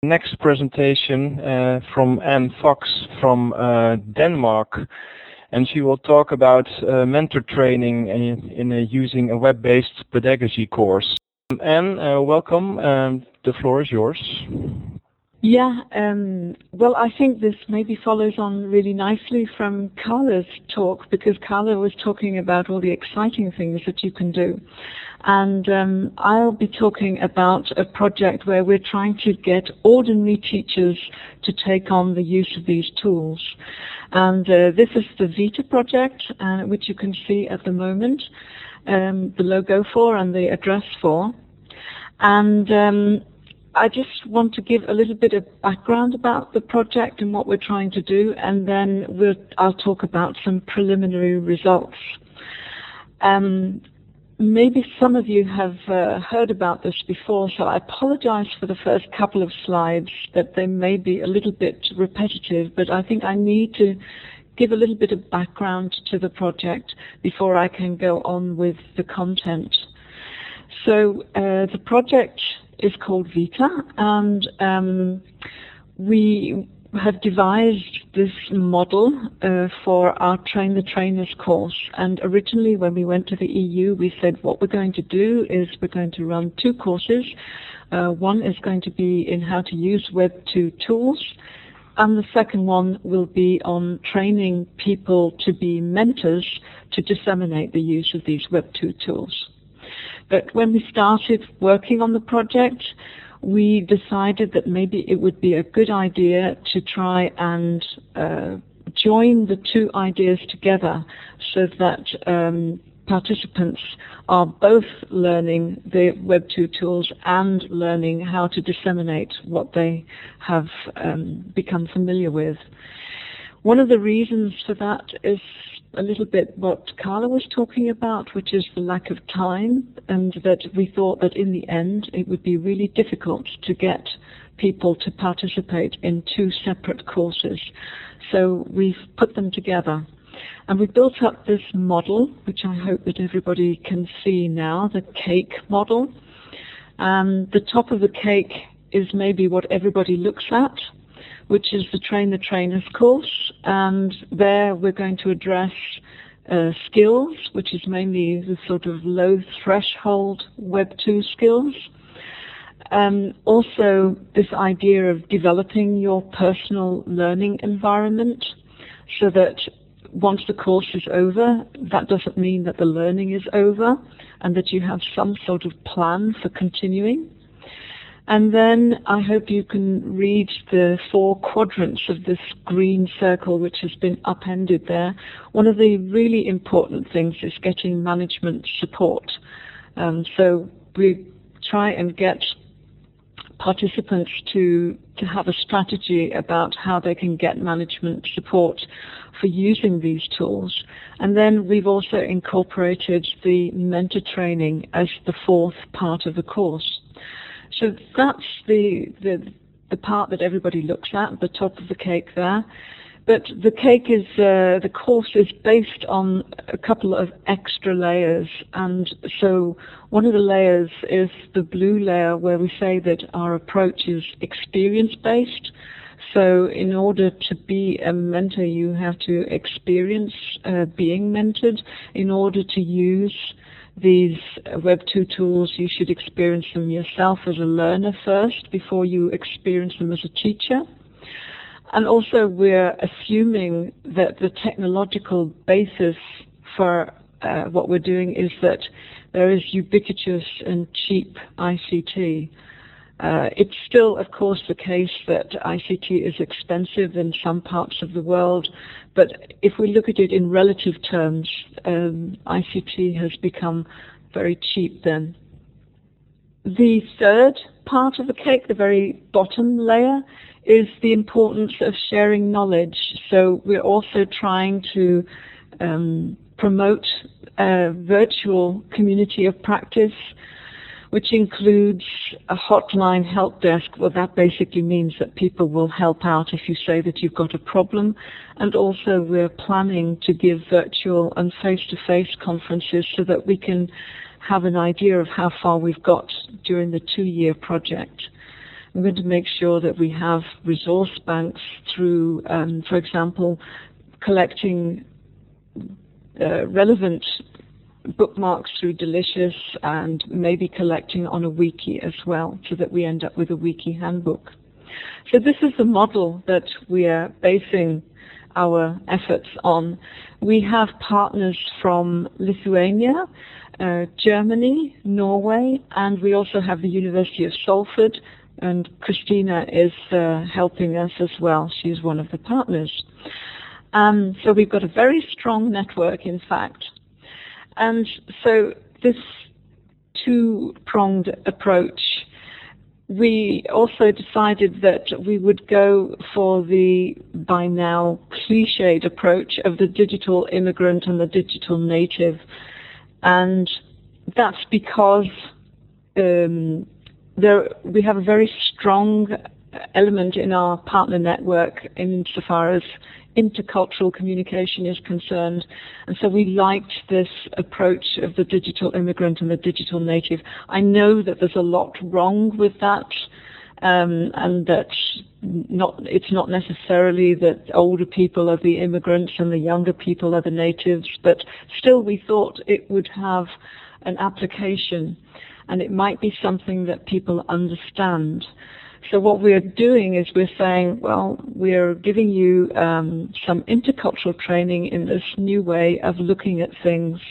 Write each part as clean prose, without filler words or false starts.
next presentation from Anne Fox from Denmark, and she will talk about mentor training in using a web-based pedagogy course. Anne, welcome. The floor is yours. Yeah, well, I think this maybe follows on really nicely from Carla's talk, because Carla was talking about all the exciting things that you can do. And I'll be talking about a project where we're trying to get ordinary teachers to take on the use of these tools. And this is the VITA project, which you can see at the moment, the logo for and the address for. And I just want to give a little bit of background about the project and what we're trying to do, and then I'll talk about some preliminary results. Maybe some of you have heard about this before, so I apologize for the first couple of slides that they may be a little bit repetitive, but I think I need to give a little bit of background to the project before I can go on with the content. So the project is called VITA, and we have devised this model for our Train the Trainers course. And originally when we went to the EU, we said what we're going to do is we're going to run two courses. One is going to be in how to use Web 2 tools, and the second one will be on training people to be mentors to disseminate the use of these Web 2 tools. But when we started working on the project, we decided that maybe it would be a good idea to try and join the two ideas together so that participants are both learning the Web 2 tools and learning how to disseminate what they have become familiar with. One of the reasons for that is a little bit what Carla was talking about, which is the lack of time, and that we thought that in the end it would be really difficult to get people to participate in two separate courses. So we've put them together. And we built up this model, which I hope that everybody can see now, the cake model. And the top of the cake is maybe what everybody looks at, which is the Train the Trainers course, and there we're going to address skills, which is mainly the sort of low threshold Web 2 skills. Also this idea of developing your personal learning environment, so that once the course is over, that doesn't mean that the learning is over, and that you have some sort of plan for continuing. And then I hope you can read the 4 quadrants of this green circle which has been appended there. One of the really important things is getting management support. So we try and get participants to have a strategy about how they can get management support for using these tools. And then we've also incorporated the mentor training as the 4th part of the course. So that's the part that everybody looks at the top of the cake there. But the cake is, the course is based on a couple of extra layers. And so one of the layers is the blue layer, where we say that our approach is experience-based. So in order to be a mentor, you have to experience being mentored. In order to use these Web 2 tools, you should experience them yourself as a learner first before you experience them as a teacher. And also we're assuming that the technological basis for what we're doing is that there is ubiquitous and cheap ICT. It's still, of course, the case that ICT is expensive in some parts of the world, but if we look at it in relative terms, ICT has become very cheap then. The third part of the cake, the very bottom layer, is the importance of sharing knowledge. So we're also trying to promote a virtual community of practice, which includes a hotline help desk. Well, that basically means that people will help out if you say that you've got a problem. And also we're planning to give virtual and face-to-face conferences so that we can have an idea of how far we've got during the 2-year project. We're going to make sure that we have resource banks through, for example, collecting relevant bookmarks through Delicious, and maybe collecting on a wiki as well, so that we end up with a wiki handbook. So this is the model that we are basing our efforts on. We have partners from Lithuania, Germany, Norway, and we also have the University of Salford, and Christina is helping us as well. She's one of the partners. So we've got a very strong network, in fact. And so this two-pronged approach, we also decided that we would go for the, by now, cliched approach of the digital immigrant and the digital native. And that's because we have a very strong element in our partner network insofar as intercultural communication is concerned. And so we liked this approach of the digital immigrant and the digital native. I know that there's a lot wrong with that, and that it's not necessarily that older people are the immigrants and the younger people are the natives, but still we thought it would have an application and it might be something that people understand. So what we're doing is we're saying, well, we're giving you some intercultural training in this new way of looking at things.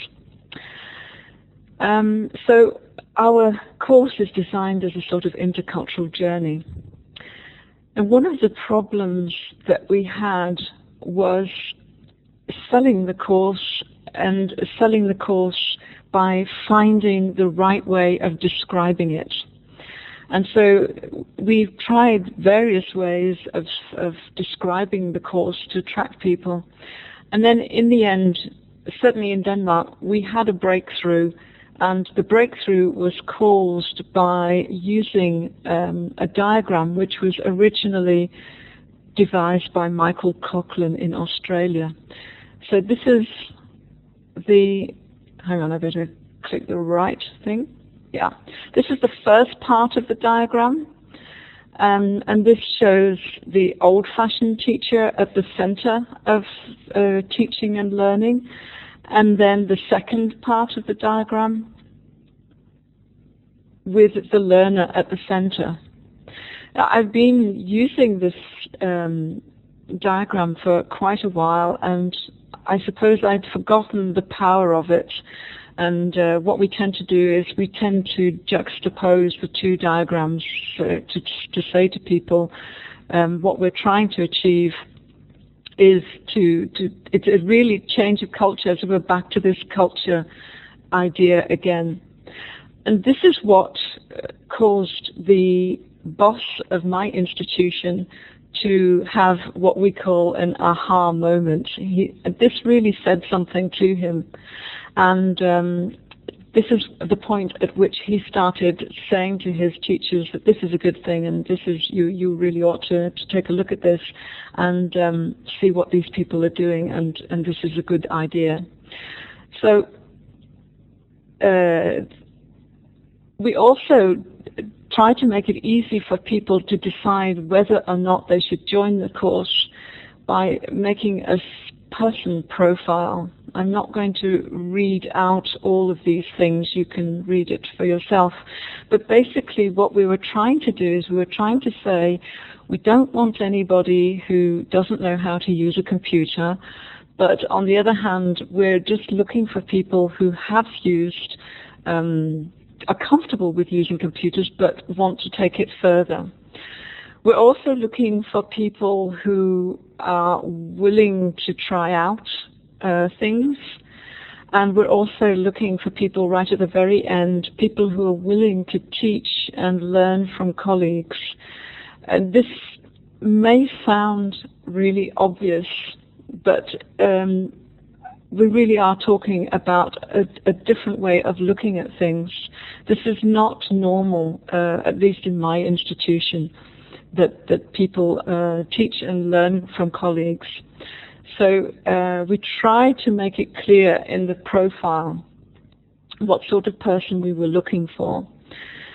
So our course is designed as a sort of intercultural journey. And one of the problems that we had was selling the course, and selling the course by finding the right way of describing it. And so we've tried various ways of describing the course to attract people. And then in the end, certainly in Denmark, we had a breakthrough. And the breakthrough was caused by using a diagram which was originally devised by Michael Coughlin in Australia. So this is the, hang on, I better click the right thing. Yeah, this is the first part of the diagram, and this shows the old-fashioned teacher at the center of teaching and learning, and then the second part of the diagram with the learner at the center. Now, I've been using this diagram for quite a while, and I suppose I'd forgotten the power of it. And what we tend to do is we tend to juxtapose the two diagrams to say to people what we're trying to achieve is it's a really change of culture. So we're back to this culture idea again. And this is what caused the boss of my institution to have what we call an aha moment. This really said something to him. And this is the point at which he started saying to his teachers that this is a good thing, and this is you really ought to take a look at this and see what these people are doing, and this is a good idea. So we also try to make it easy for people to decide whether or not they should join the course by making a person profile. I'm not going to read out all of these things. You can read it for yourself. But basically what we were trying to do is we were trying to say we don't want anybody who doesn't know how to use a computer, but on the other hand, we're just looking for people who have used, are comfortable with using computers, but want to take it further. We're also looking for people who are willing to try out things, and we're also looking for people right at the very end, people who are willing to teach and learn from colleagues. And this may sound really obvious, but we really are talking about a different way of looking at things. This is not normal, at least in my institution, that people teach and learn from colleagues. So we try to make it clear in the profile what sort of person we were looking for.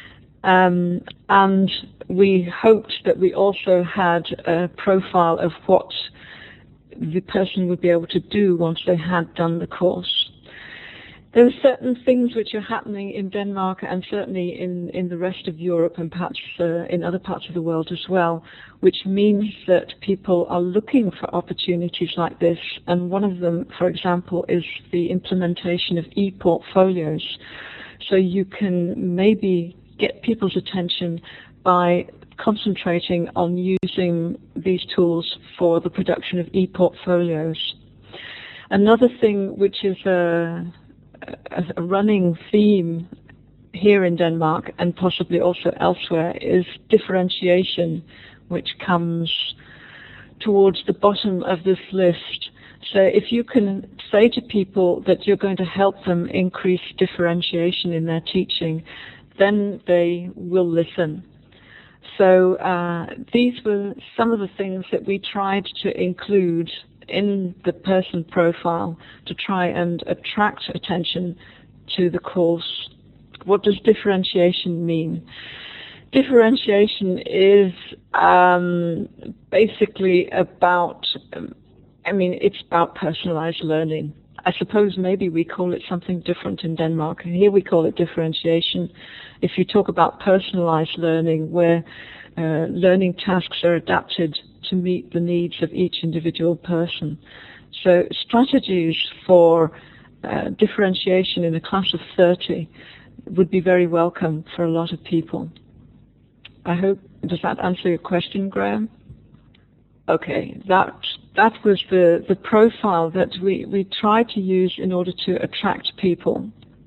And we hoped that we also had a profile of what the person would be able to do once they had done the course. There are certain things which are happening in Denmark and certainly in the rest of Europe and perhaps in other parts of the world as well, which means that people are looking for opportunities like this. And one of them, for example, is the implementation of e-portfolios. So you can maybe get people's attention by concentrating on using these tools for the production of e-portfolios. Another thing which is a running theme here in Denmark and possibly also elsewhere is differentiation, which comes towards the bottom of this list. So if you can say to people that you're going to help them increase differentiation in their teaching, then they will listen. So these were some of the things that we tried to include in the person profile to try and attract attention to the course. What does differentiation mean? Differentiation is basically about, it's about personalized learning. I suppose maybe we call it something different in Denmark. Here we call it differentiation. If you talk about personalized learning, where learning tasks are adapted to meet the needs of each individual person. So strategies for differentiation in a class of 30 would be very welcome for a lot of people. I hope, does that answer your question, Graham? Okay, that was the profile that we tried to use in order to attract people.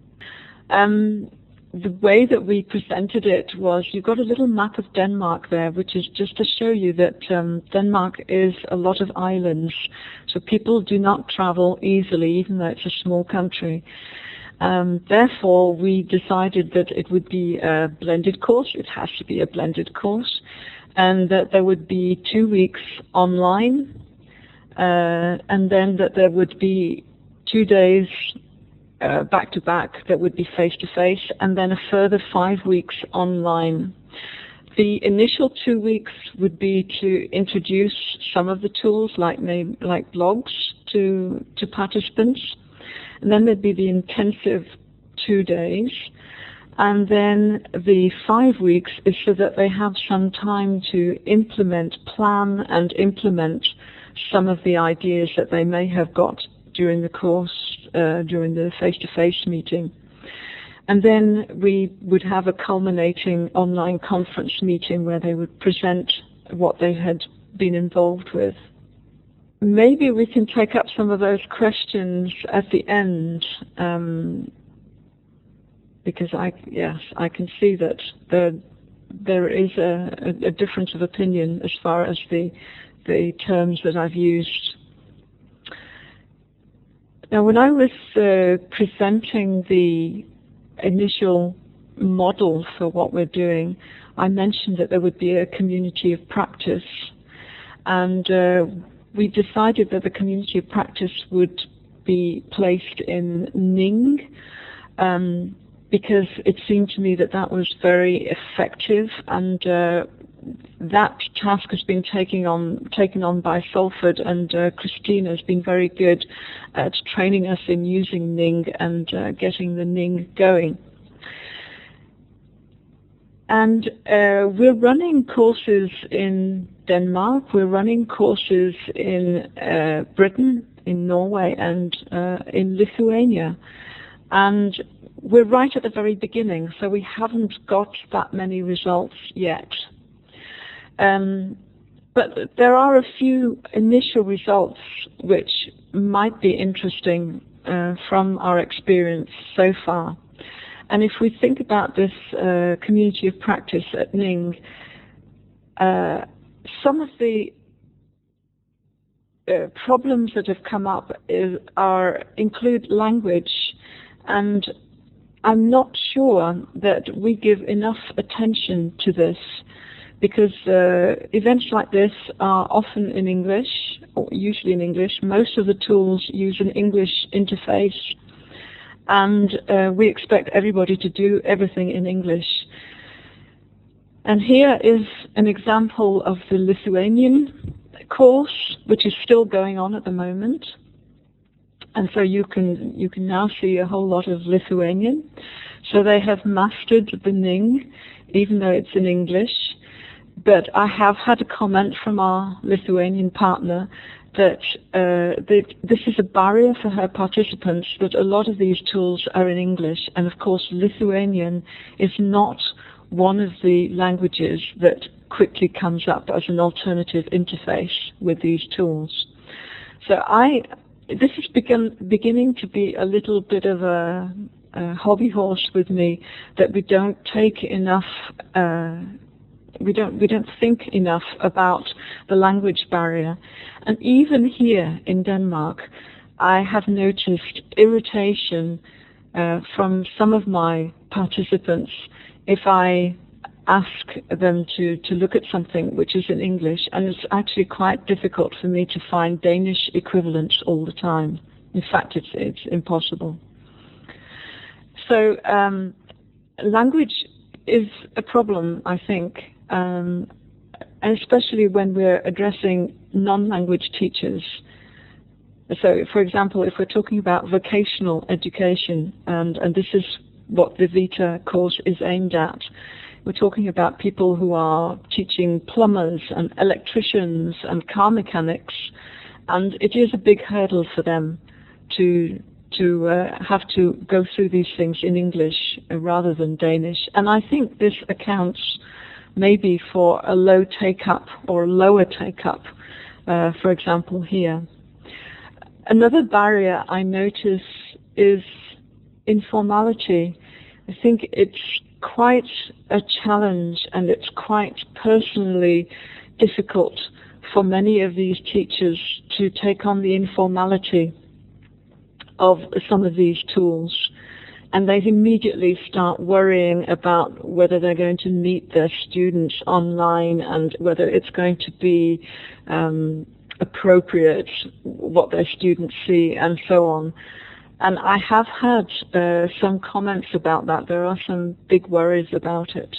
The way that we presented it was, you've got a little map of Denmark there, which is just to show you that Denmark is a lot of islands, so people do not travel easily, even though it's a small country. Therefore, we decided that it would be a blended course. It has to be a blended course, and that there would be 2 weeks online, and then that there would be 2 days back-to-back that would be face-to-face, and then a further 5 weeks online. The initial 2 weeks would be to introduce some of the tools, like blogs, to participants, and then there'd be the intensive 2 days, and then the 5 weeks is so that they have some time to plan and implement some of the ideas that they may have got during the course, during the face-to-face meeting. And then we would have a culminating online conference meeting where they would present what they had been involved with. Maybe we can take up some of those questions at the end, because I can see that there is a difference of opinion as far as the terms that I've used. Now, when I was presenting the initial model for what we're doing, I mentioned that there would be a community of practice, and we decided that the community of practice would be placed in Ning, because it seemed to me that that was very effective, and that task has been taken on by Salford, and Christina has been very good at training us in using Ning and getting the Ning going. And we're running courses in Denmark, we're running courses in Britain, in Norway, and in Lithuania. And we're right at the very beginning, so we haven't got that many results yet. But there are a few initial results which might be interesting from our experience so far. And if we think about this community of practice at Ning, some of the problems that have come up include language, and I'm not sure that we give enough attention to this, because events like this are often in English, or usually in English. Most of the tools use an English interface, and we expect everybody to do everything in English. And here is an example of the Lithuanian course, which is still going on at the moment. And so you can now see a whole lot of Lithuanian. So they have mastered the Ning, even though it's in English. But I have had a comment from our Lithuanian partner that this is a barrier for her participants, that a lot of these tools are in English. And of course, Lithuanian is not one of the languages that quickly comes up as an alternative interface with these tools. So this is beginning to be a little bit of a hobby horse with me, that we don't take enough, we don't think enough about the language barrier. And even here in Denmark, I have noticed irritation from some of my participants if I ask them to look at something which is in English, and it's actually quite difficult for me to find Danish equivalents all the time. In fact, it's impossible. So language is a problem, I think, and especially when we're addressing non-language teachers. So, for example, if we're talking about vocational education, and this is what the Vita course is aimed at, we're talking about people who are teaching plumbers and electricians and car mechanics, and it is a big hurdle for them to have to go through these things in English rather than Danish. And I think this accounts maybe for a low take-up or lower take-up, for example, here. Another barrier I notice is informality. I think it's quite a challenge, and it's quite personally difficult for many of these teachers to take on the informality of some of these tools. And they immediately start worrying about whether they're going to meet their students online and whether it's going to be appropriate, what their students see, and so on. And I have had some comments about that. There are some big worries about it.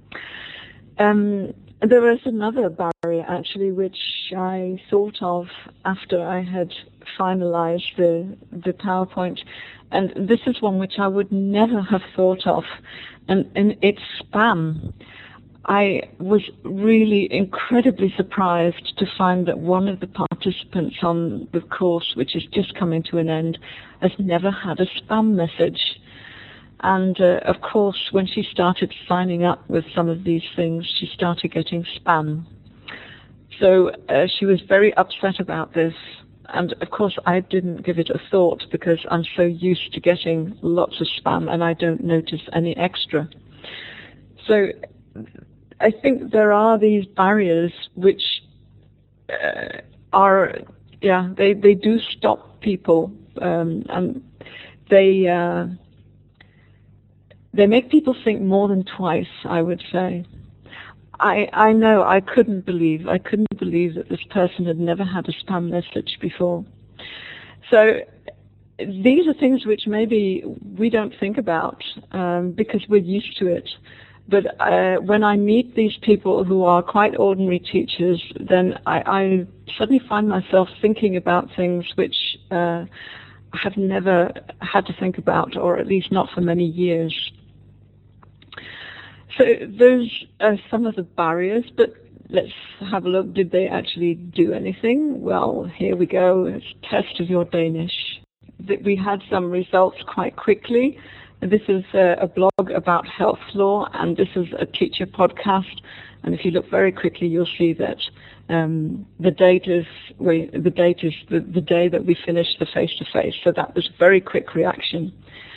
There is another barrier, actually, which I thought of after I had finalized the PowerPoint. And this is one which I would never have thought of, and it's spam. I was really incredibly surprised to find that one of the participants on the course, which is just coming to an end, has never had a spam message. And of course, when she started signing up with some of these things, she started getting spam. So she was very upset about this. And of course, I didn't give it a thought because I'm so used to getting lots of spam and I don't notice any extra. So I think there are these barriers which they do stop people, and they make people think more than twice, I would say. I know I couldn't believe that this person had never had a spam message before. So these are things which maybe we don't think about because we're used to it. But when I meet these people who are quite ordinary teachers, then I suddenly find myself thinking about things which I have never had to think about, or at least not for many years. So those are some of the barriers, but let's have a look. Did they actually do anything? Well, here we go. It's a test of your Danish. We had some results quite quickly. This is a blog about health law, and this is a teacher podcast. And if you look very quickly, you'll see that the date is the day that we finished the face-to-face. So that was a very quick reaction.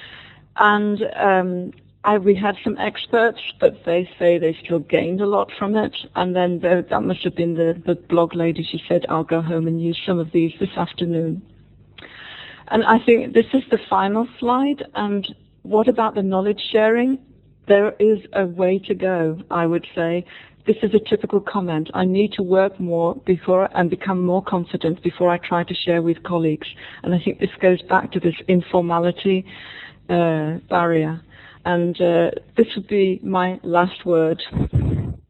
And we had some experts, but they say they still gained a lot from it. And then that must have been the blog lady. She said, I'll go home and use some of these this afternoon. And I think this is the final slide. And what about the knowledge sharing? There is a way to go, I would say. This is a typical comment. I need to work more and become more confident before I try to share with colleagues. And I think this goes back to this informality barrier. And this would be my last word.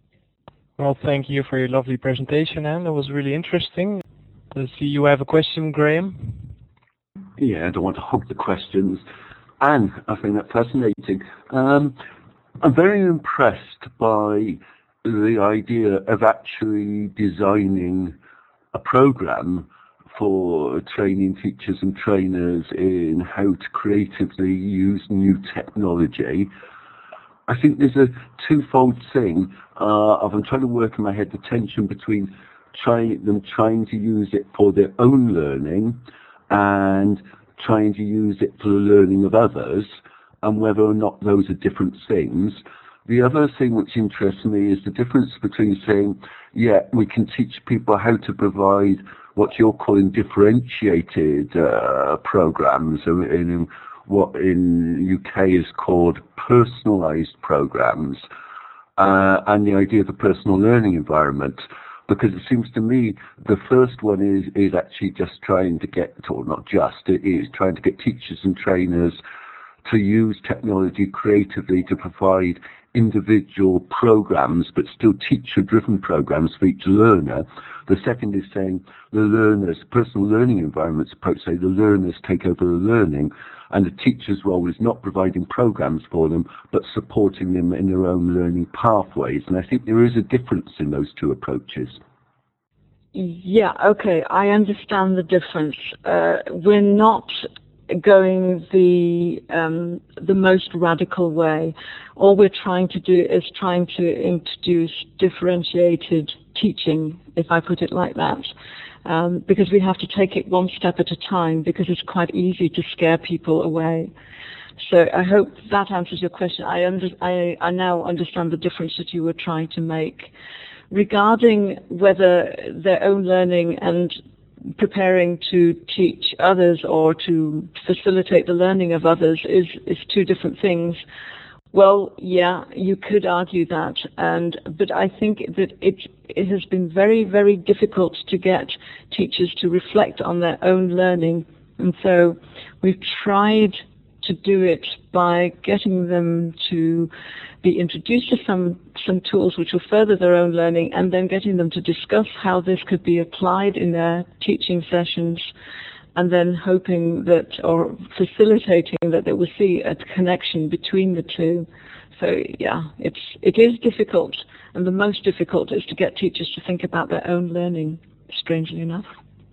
Well, thank you for your lovely presentation, Anne. That was really interesting. I see you have a question, Graham. Yeah, I don't want to hog the questions. Anne, I find that fascinating. I'm very impressed by the idea of actually designing a program for training teachers and trainers in how to creatively use new technology. I think there's a twofold thing of I'm trying to work in my head the tension between trying to use it for their own learning and trying to use it for the learning of others, and whether or not those are different things. The other thing which interests me is the difference between saying, yeah, we can teach people how to provide what you're calling differentiated programs, in what in UK is called personalized programs, and the idea of the personal learning environment. Because it seems to me the first one is actually just trying to get, or not just, it is trying to get teachers and trainers to use technology creatively to provide individual programs, but still teacher-driven programs for each learner. The second is saying the learners, personal learning environments approach, say the learners take over the learning, and the teacher's role is not providing programs for them, but supporting them in their own learning pathways. And I think there is a difference in those two approaches. Yeah, okay, I understand the difference. We're not going the most radical way. All we're trying to do is trying to introduce differentiated teaching, if I put it like that, because we have to take it one step at a time, because it's quite easy to scare people away. So I hope that answers your question. I now understand the difference that you were trying to make. Regarding whether their own learning and preparing to teach others or to facilitate the learning of others is two different things. Well, yeah, you could argue that, but I think that it has been very, very difficult to get teachers to reflect on their own learning, and so we've tried to do it by getting them to be introduced to some tools which will further their own learning, and then getting them to discuss how this could be applied in their teaching sessions, and then hoping that, or facilitating that, they will see a connection between the two. So yeah, it is difficult, and the most difficult is to get teachers to think about their own learning, strangely enough.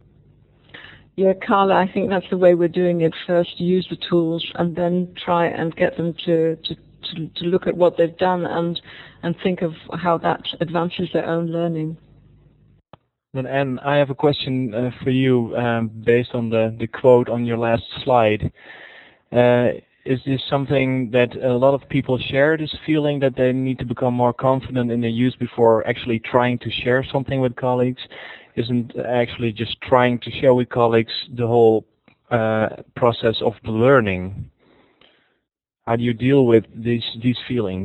Yeah, Carla, I think that's the way we're doing it. First, use the tools, and then try and get them to look at what they've done and think of how that advances their own learning. Then, Anne, I have a question for you based on the quote on your last slide. Is this something that a lot of people share, this feeling that they need to become more confident in their use before actually trying to share something with colleagues? Isn't actually just trying to share with colleagues the whole process of the learning? How do you deal with these feelings?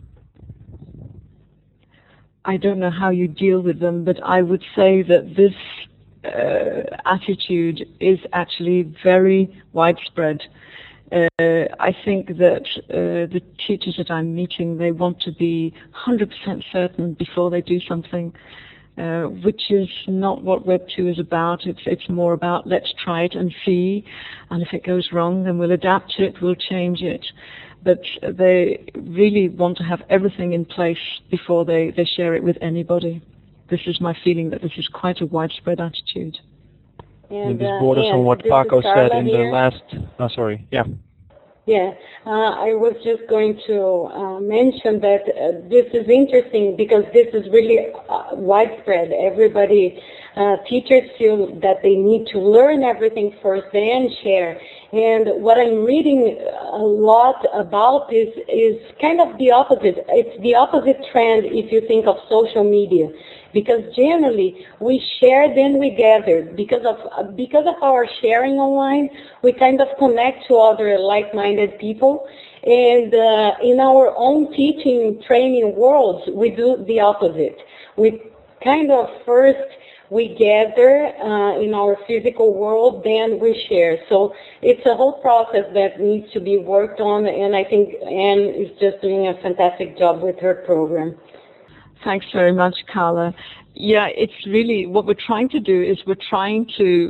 I don't know how you deal with them, but I would say that this attitude is actually very widespread. I think that the teachers that I'm meeting, they want to be 100% certain before they do something, which is not what Web 2 is about. It's more about let's try it and see, and if it goes wrong, then we'll adapt it, we'll change it. But they really want to have everything in place before they share it with anybody. This is my feeling, that this is quite a widespread attitude. And this borders on what Paco said in the last... Oh, sorry. Yeah. Yeah, I was just going to mention that this is interesting because this is really widespread. Everybody, teachers feel that they need to learn everything first, then share. And what I'm reading a lot about is kind of the opposite. It's the opposite trend if you think of social media. Because generally we share, then we gather. Because of our sharing online, we kind of connect to other like-minded people. And in our own teaching, training worlds, we do the opposite. We kind of first we gather in our physical world, then we share. So it's a whole process that needs to be worked on, and I think Anne is just doing a fantastic job with her program. Thanks very much, Carla. Yeah, it's really what we're trying to do is we're trying to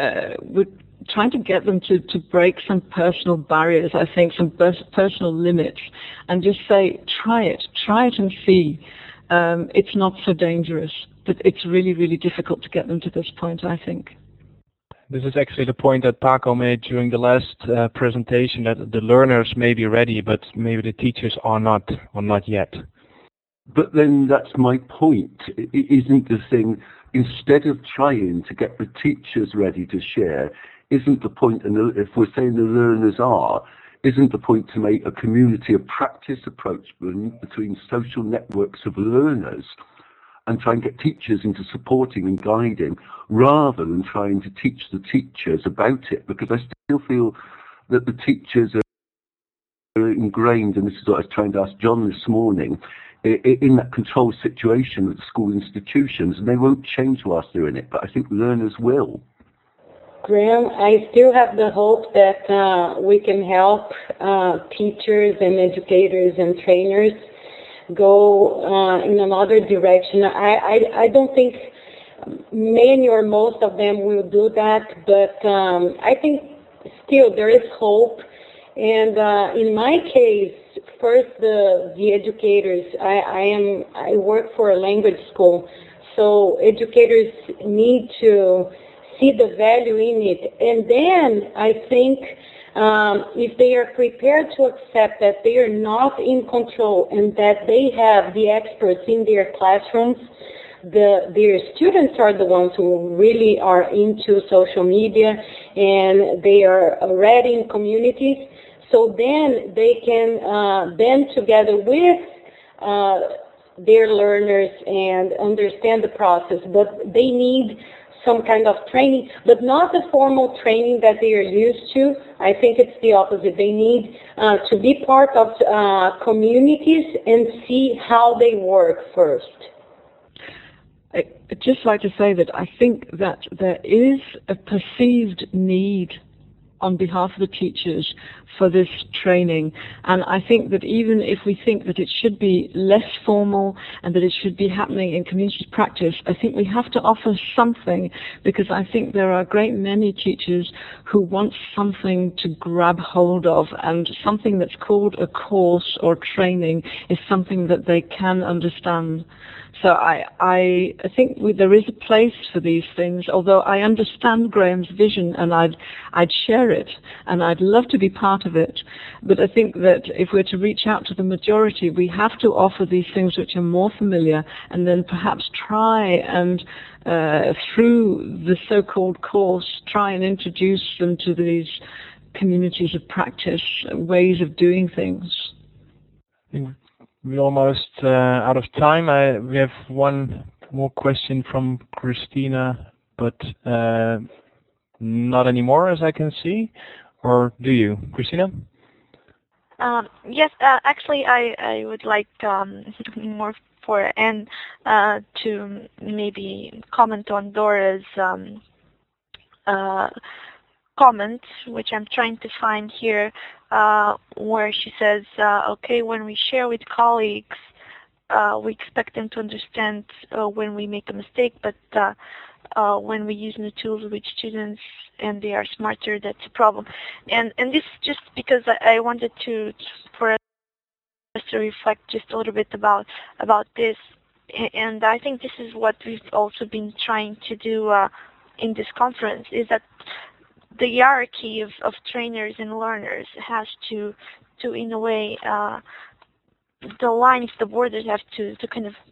get them to break some personal barriers, I think, some personal limits, and just say, try it and see. It's not so dangerous, but it's really, really difficult to get them to this point, I think. This is actually the point that Paco made during the last presentation, that the learners may be ready, but maybe the teachers are not, or not yet. But then that's my point. Isn't the thing, instead of trying to get the teachers ready to share, isn't the point, and if we're saying the learners are, isn't the point to make a community of practice approach between social networks of learners and try and get teachers into supporting and guiding rather than trying to teach the teachers about it? Because I still feel that the teachers are ingrained, and this is what I was trying to ask John this morning, in that control situation at school institutions, and they won't change whilst doing it, but I think learners will. Graham, I still have the hope that we can help teachers and educators and trainers go in another direction. I don't think many or most of them will do that, but I think still there is hope. And in my case, first the educators. I work for a language school, so educators need to see the value in it. And then I think if they are prepared to accept that they are not in control and that they have the experts in their classrooms, their students are the ones who really are into social media and they are already in communities. So then they can band together with their learners and understand the process. But they need some kind of training, but not the formal training that they are used to. I think it's the opposite. They need to be part of communities and see how they work first. I'd just like to say that I think that there is a perceived need on behalf of the teachers for this training. And I think that even if we think that it should be less formal and that it should be happening in community practice, I think we have to offer something, because I think there are a great many teachers who want something to grab hold of, and something that's called a course or training is something that they can understand. So I think there is a place for these things, although I understand Graham's vision and I'd share it and I'd love to be part of it. But I think that if we're to reach out to the majority, we have to offer these things which are more familiar, and then perhaps try and through the so-called course, try and introduce them to these communities of practice, ways of doing things. We're almost out of time. We have one more question from Christina, but not anymore, as I can see. Or do you, Christina? Yes, actually, I would like more for Anne to maybe comment on Dora's comment, which I'm trying to find here, where she says, okay, when we share with colleagues, we expect them to understand when we make a mistake, but when we use new tools with students and they are smarter, that's a problem. And this just because I wanted for us to reflect just a little bit about this. And I think this is what we've also been trying to do in this conference, is that the hierarchy of trainers and learners has to in a way, the lines, the borders have to kind of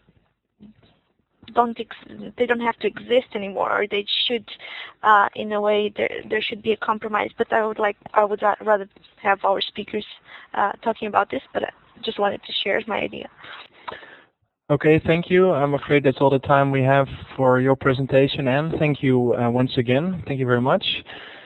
they don't have to exist anymore, or they should, in a way, there should be a compromise. But I would rather have our speakers talking about this, but I just wanted to share my idea. Okay, thank you. I'm afraid that's all the time we have for your presentation, Anne. Thank you once again. Thank you very much.